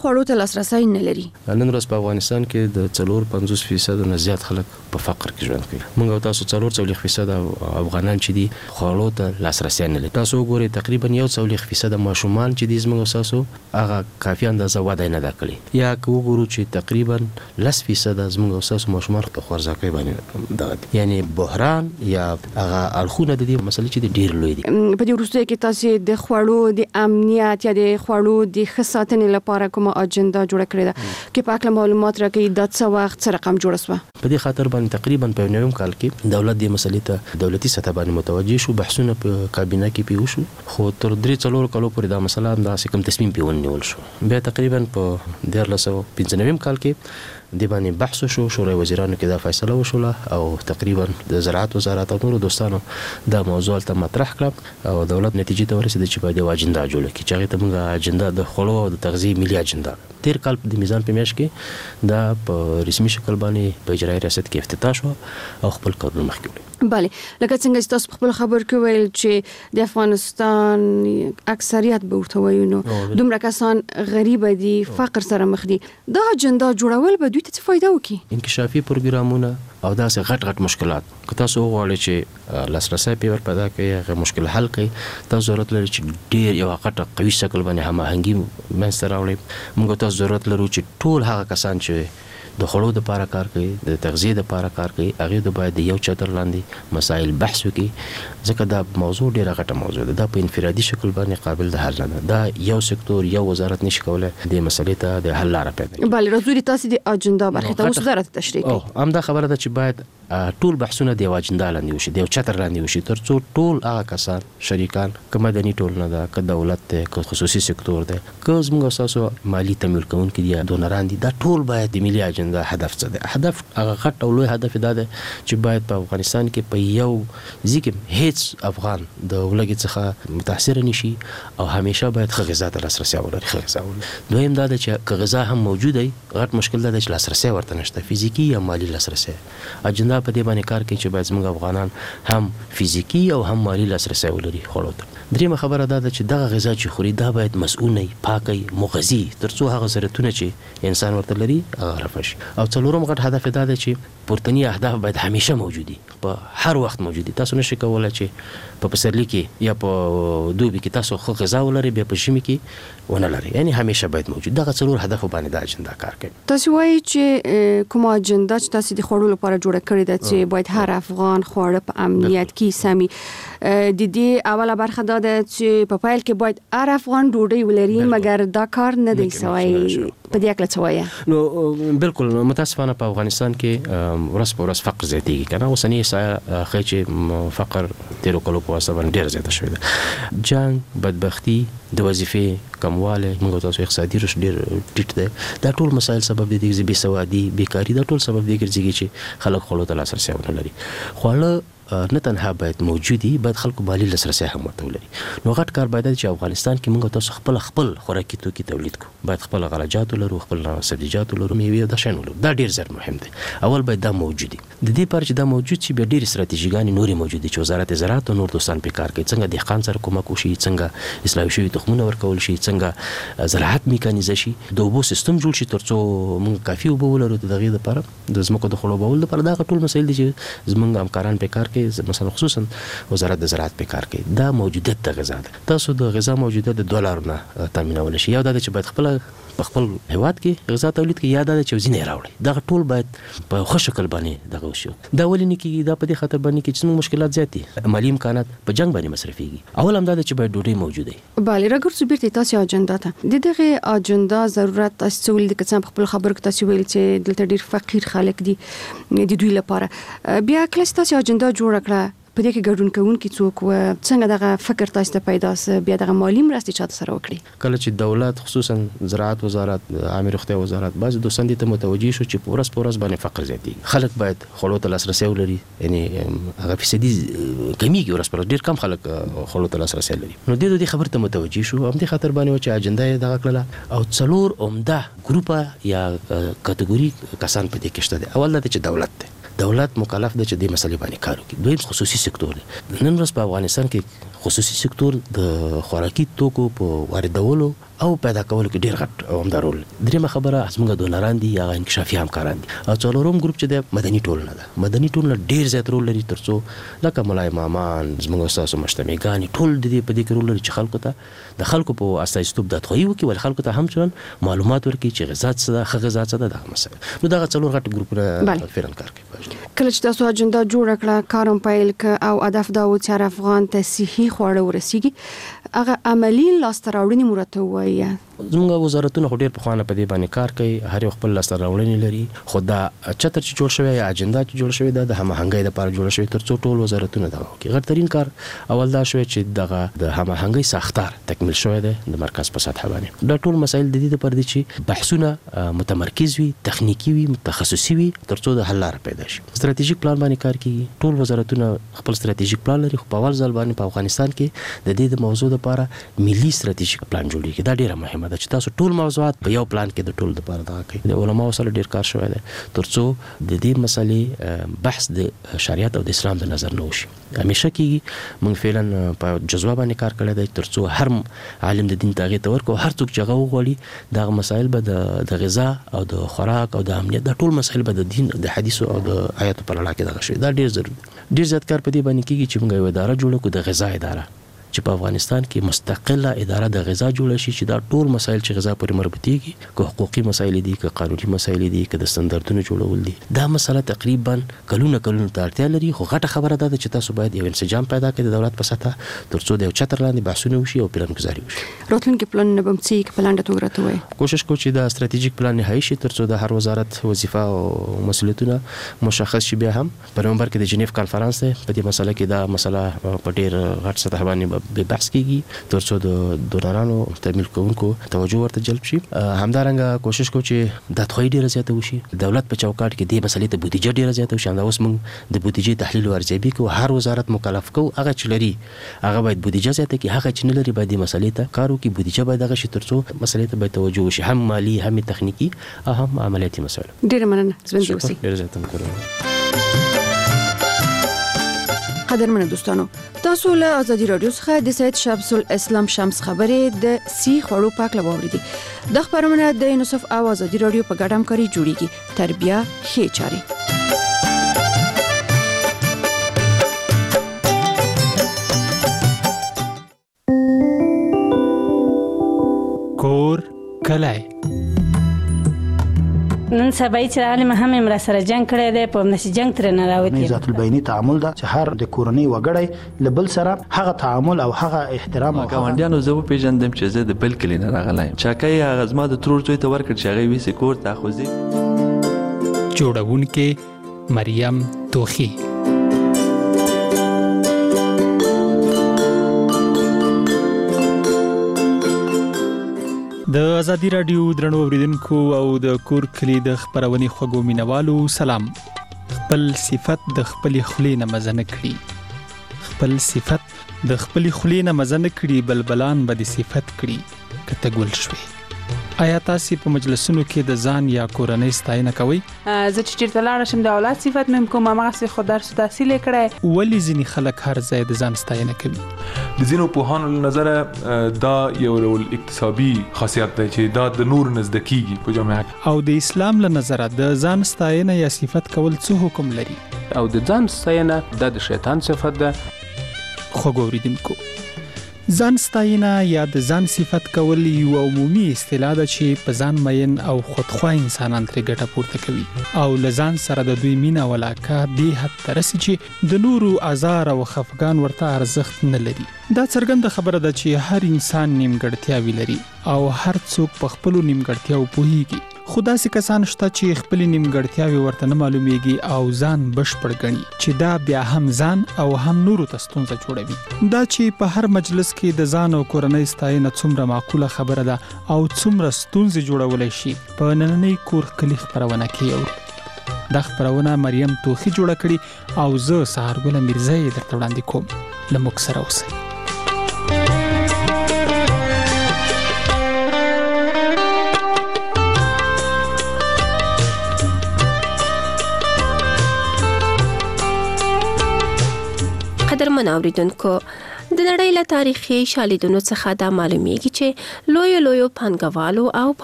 خوړو ته لاسرسی نه لري. نن ورځ په افغانستان کې د 4.50% نه زیات خلک په فقر کې ژوند کوي. موږ تاسو 4.40% افغانان چې دي خوړو ته لاسرسی نه لري. تاسو وګورئ تقریبا 1.40% ماشومان چې دي زموږ تاسو هغه کافي اندازه وده نه دا کړی. یا که وګورو چې تقریبا 10% زموږ تاسو ماشومان په خورځکۍ باندې دغه یعنی بحران یا هغه الخونه د دې مسلې چې ډیر لوی دي. په دې وروسته کې تاسو د خوړو د امنیت یا د خوړو د خصاتنې لپاره کومه اجنډا جوړه کړې ده کې په اړه معلومات راکړي د څه وخت سره رقم جوړ شو؟ په دې خاطر باندې تقریبا په نویم کال کې دولت دې مسلې ته دولتي سطح باندې متوجه شو، بحثونه په کابینه کې پیو شو، خو تر 3-4 کالو پورې دا مسله د کوم تصمیم پیونیول شو. بیا تقریبا په 1995 کال کې د باندې بحث شو، شورای وزیرانو کې دا فیصله وشوله او تقریبا د زراعت وزارت او نورو دوستانو دا موضوع ته مطرح کړ او دولت نتیجې ته ورسېد چې باید یو اجنډا جوړه کړي چې هغه ته موږ اجنډا د خوړو او د تغذیې ملي اجنډا. تیر کال د میزان په میاشت کې دا په رسمي شکل باندې په اجرایي ریاست کې افتتاح شو او خپل کارونه مخکې وړي. بله، لکه څنګه چې تاسو خپل خبر کې ویل چې د افغانستان اکثریت به ورته وایي نو دومره کسان غریب دي، فقر سره مخ دي، دا اجنډا جوړول به دوی ته څه فایده وکړي؟ انکشافي پروګرامونه او داسې غټ مشکلات که تاسو وغواړئ چې لاسرسی پې ور پیدا کړئ، هغه مشکل حل کړئ، تاسو ضرورت لري چې ډېر یو غټه قوي شکل باندې هماهنګي منځته راوړئ. موږ تاسو ضرورت لرو چې ټول هغه کسان چې د خوړو د پاره کار کوي، د تغذیه د پاره کار کوي، هغه د باید یو چتر لاندې مسائل بحث وکړي، ځکه دا موضوع ډیره غټه موضوع ده. دا په انفرادي شکل باندې قابل د حل نه ده. دا یو سکتور یو وزارت نشي کولای د مسلې ته د حل لاره پیدا کړي. بله، راځو تاسو د اجنډا برخه ته اوس درته تشریح کړئ. هم دا خبره ده چې باید ټول بحثونه د اجنډا لاندې وشي، د چتر لاندې وشي، ترڅو ټول هغه کسان شریکان که مدني ټولنه ده، که دولت ده، که خصوصي سکتور ده، که زموږ تاسو مالی تمویل کوونکي دي، دونران دي، دا ټول باید د ملي اجنډا هدف څه ده. هدف هغه غټ او لوی هدف دا ده چې باید په افغانستان کې په یو ځکه هیڅ افغان د ولګي څخه متاثر نشي او همیشه باید ښه غذا ته لاسرسی ولري. ښه غذا ولري. دویم دا ده چې که غذا هم موجوده وي، غټ مشکل دا ده چې لاسرسی ورته نشته، فزیکی یا مالی لاسرسی. اجنډا په دې باندې کار کوي چې باید زموږ افغانان هم فزیکی او هم مالی لاسرسی ولري خوړو ته. دریمه خبره دا ده چې دغه غذا چې خوري دا باید مسؤل وي، پاک وي، مغذي، ترڅو هغه ضرورتونه چې انسان ورته لري هغه رفع شي. او څلورم غټ هدف دا ده چې پورتني اهداف باید همیشه موجودي، په هر وخت موجودي. تاسو نشئ کولای چې په پسرلي کې یا په دوبي کې تاسو خو غذا ولري بیا په ژمي کې ونه لري، یعنی همیشه باید موجود. دغه څلور هدف باندې دا اجنډا کار کوي. تاسو وایي چې کوم اجنډا چې تاسو د خوړو لپاره جوړه کړې ده چې باید هر افغان خواړه په امنیت کې سمي، د دې اوله برخه دا ده چې په پیل کې باید هر افغان ډوډۍ ولري، مګر دا کار نه دی سوی. په دې اړه څه وایي؟ نو بالکل متاسفانه په افغانستان کې ورځ په ورځ فقر زیاتېږي کنه. اوسنی ښایي چې فقر تیرو کلو په واسطه باندې ډېر زیاته شوې ده. جنګ، بدبختي، د وظیفې کموالی، موږ تاسو اقتصادي رشد ډېر ټیټ دی، دا ټول مسایل سبب دي چې بې سوادي، بیکاري، دا ټول سبب دی ګرځي چې خلک خوړو ته لاسرسی ونه لري. خواړه نه تنها باید موجودي، باید خلکو مالي لاسرسی هم ورته ولري. نو غټ کار باید چې افغانستان کې موږ تاسو خپل خوراکي توکي تولید کړو، باید خپل غلجات ولرو، خپل سبزیجات ولرو، میوې او داشان ولرو. دا ډیر زر مهم دی. اول باید دا موجودي. د دې پر چې دا موجود شي بیا ډیر استراتیژیګانې نورې موجود دي چې وزارت زراعت او نور دوستان په کار کوي، څنګه دهقان سره کومک وشي، څنګه اصلاحي شوي تخمونه ورکول شي، څنګه زراعت میکانیزه شي، د اوبو سیستم جوړ شي ترڅو موږ کافي اوبه ولرو د دغې لپاره، د ځمکو د خړوبولو لپاره. دا ټول مسایل دي چې زموږ همکاران په کار کوي، مثلا خصوصا وزارت د زراعت په کار کوي. دا موجودیت د غذا ده. تاسو د غذا موجودیت د $2 نه تامینول شي. یو دا چې باید خپل هیواد کې غذا تولید کې، یا دا چې ځینې راوړي. دا ټول باید په ښه شکل باندې دغه وشي. دا ولې نه کېږي؟ دا په دې خاطر باندې کې چې مشکلات زیات دي، مالي امکانات په جنگ باندې مصرفيږي. اول هم دا چې باید ډوډۍ موجوده وي. بله، راګرځو بیرته تاسو اجنډا ته. د دغه اجنډا ضرورت تاسو ولې د کسان خپل خبر کې تاسو ویل چې دلته ډیر فقیر خلک دي د دوی لپاره. بیا کله تاسو اجنډا جوړ کړه په دې کې ګډون کوونکي څوک و، څنګه دغه فکر تاسو ته پیدا سه، بیا دغه مالی مرستې چاته سره وکړي؟ کله چې دولت خصوصا زراعت وزارت، عامه روغتیا وزارت بعض دوستان دې ته متوجي شو چې پورس باندې فقر زیاتېږي، خلک باید خوړو ته لاسرسی ولري، یعنی هغه فیصدي کمیږي، ورس پر ډیر کم خلک خوړو ته لاسرسی لري. نو دې خبر ته متوجي شو، هم دې خاطر باندې چې اجنډا یې دغه کړله او څلور عمده ګروپه یا کټګوري کسان په دې کې شته دي. اول دا چې دولت دی، دولت مکلف دی چې د مسلې باندې کار وکړي. دویم خصوصي سکتور دی. نن ورځ په افغانستان کې خصوصي سکتور د خوراکي توکو په واردولو او پیدا کولو کې ډیر غټ او عمده رول. دریمه خبره زموږ دونران دي یا انکشافي همکاران دي. او څلورم ګروپ چې د مدني ټولنه ده. مدني ټولنه ډیر زیات رول لري ترڅو لکه مولای مامان زموږ استاد مجتمعګان ټول د دې په دې کې رول لري چې خلکو ته د خلکو په استایستوب د تخوي وکي ول خلکو ته هم چون معلومات ورکړي چې غذا څه ده خغه غذا څه ده د مسله. نو دا څلور غټ ګروپونه فعلا کار کوي. کله چې تاسو اجنډا جوړ کړه کارم پیل ک او هدف دا و چې افغان ته صحي خواړه ورسیږي هغه عملی لاسته راوړنې مرته وایي. زموږ وزارتونه خو ډیر په خوانه په دې باندې کار کوي. هر یو خپل لاسته راوړنې لري. خو دا چتر چې جوړ شوی یا اجنډا چې جوړ شوی دا د هماهنګۍ لپاره جوړ شوی ترڅو ټول وزارتونه دا کوي. غټرین کار اول دا شوی چې دغه د هماهنګۍ ساختار تکمیل شوی دی د مرکز په سطح باندې. دا ټول مسایل د دې لپاره دي چې بحثونه متمرکز وي، تخنیکی وي، متخصصي وي ترڅو د حل لار پیدا شي. ستراتیژیک پلان باندې کار کوي. ټول وزارتونه خپل ستراتیژیک پلان لري. خو په اول ځل باندې په افغانستان کې د دې د موضوع لپاره ملي ستراتیژیک پلان جوړیږي. دا ډیره مهمه ده چې تاسو ټول موضوعات په یو پلان کې د ټول لپاره دا کوي. د علماء سره ډیر کار شوی دی ترڅو د دې مسلې بحث د شریعت او د اسلام د نظر نه وشي. همیشه کې موږ فعلا په جزوه باندې کار کړی دی ترڅو هر عالم د دین تغیر تور کو هر څوک چې غوړي دا مسایل به د غذا او د خوراک او د امنیت د ټول مسایل به د دین د حدیث او د آیاتو په اړه کې دا شي. دا ډیر ضروري. ډیر زیات کار په دې باندې کیږي چې موږ یو اداره جوړه کړو د غذا اداره چې په افغانستان کې مستقله اداره د غذا جوړه شي چې دا ټول مسایل چې غذا پورې مربوطيږي که حقوقي مسایل دي که قانوني مسایل دي که د ستاندردونو جوړول دي دا مسله تقریبا کلونه ته اړتیا لري. خو غټه خبره ده چې تاسو باید یو انسجام پیدا کړئ د دولت په سطح ترڅو د یو چتر لاندې بحثونه وشي او پلانګذاري وشي. راتلونکي پلان نه بمڅي کې پلان ته ورته وي. کوشش کوو چې د ستراتیژیک پلان نهایی شي ترڅو د هر وزارت وظیفه او مسؤلیتونه مشخص شي. بیا هم په نومبر کې د جنیف کانفرنس په دې مسله کې دا مسله په ډیر غټ سطح باندې بحث کیږي ترڅو د دونرانو تمویل کوونکو توجه ورته جلب شي. همدارنګه کوشش کوو چې د تخوي ډیره زیاته وشي. دولت په چوکاټ کې د مسلې ته بودیجه ډیره زیاته وشي. دا اوس موږ د بودیجې تحلیل او ارزیابي کوو. هر وزارت مکلف کوو هغه چې لري هغه باید بودیجه زیاته کړي. هغه چې نه لري باید د مسلې ته کار وکړي. بودیجه باید هغه شي ترڅو مسلې ته باید توجه وشي هم مالی هم تخنیکی او هم عملیاتي مسایل. ډیره مننه زبندر اوسئ. ډیره زیاته مننه. قدرمنو دوستانو تاسو له ازادي رادیو څخه د سید شمس الاسلام شمس خبرې د سی خړو پاک لووري دي. د خبرونه د یونسف او ازادي رادیو په ګډه همکاري جوړیږي. تربیه ښه چاري. کور کلای نن سبا چې عالم هم امر سره جنگ کړی دی په نشي جنگ تر نه راوتی. ذات البینی تعامل دا چې هر د کورنۍ وګړی لبل سره هغه تعامل او هغه احترام او گاونډیانو زه پیژندم چې زه د بل کلی نه راغلایم. چاکای هغه زما د ترور زوی ته ورکړ چې هغه ویسې کور ته خوځي. جوړونکې مریم توخی. د ازادي رادیو درنو اوریدونکو او د کور کلی د خبرونې خوګو مینوالو سلام. خپل صفت د خپل خلینه مزنه کړی. خپل صفت د خپل خلینه مزنه کړی بلبلان به د صفت کړی کته ګل شوي. آیا تاسو په مجلسونو کې د ځان یا کورنۍ ستاینه کوئ؟ زه چې چیرته لاړ شم د اولاد صفت مې کوم هغه څه خو درس تحصیل کړی. ولی ځینې خلک هر ځای د ځان ستاینه کوي؟ د ځینو پوهانو له نظره دا یو ډول اکتسابي خاصیت دی چې دا د نور نزد کیږي په جامعه کې. او د اسلام له نظره د ځان ستاینه یا صفت کول څه حکم لري؟ او د ځان ستاینه د شیطان صفت ده. خو ګوریدونکو ځان ستاینه یا د ځان صفت کول یو عمومي اصطلاح ده چې په ځان مین او خودخوا انسانان ترې ګټه پورته کوي او له ځان سره د دوی مینه ولاکه دې حد ته رسي چې د نورو ازار او خفګان ورته ارزښت نه لري. دا څرګنده خبره ده چې هر انسان نیمګړتیاوې لري او هر څوک په خپلو نیمګړتیاوو پوهیږي. خو داسې کسان شته چې خپل نیمګړتیاوې ورته نه معلومیږي او ځان بشپړ ګڼي چې دا بیا هم ځان او هم نورو ته ستونزه جوړوي. دا چې په هر مجلس کې د ځان او کورنۍ ستاینه څومره معقوله خبره ده او څومره ستونزې جوړولای شي په نننۍ کور کلی خبرونه کې اوري. دا خبرونه مریم توخی جوړه کړي او زه سهارګل میرزا یې درته وړاندې کوم. له موږ سره اوسئ. قدرمن اوریدونکو د نړۍ له تاریخي شالیدونو څخه دا معلومیږي چې لویو پانګوالو او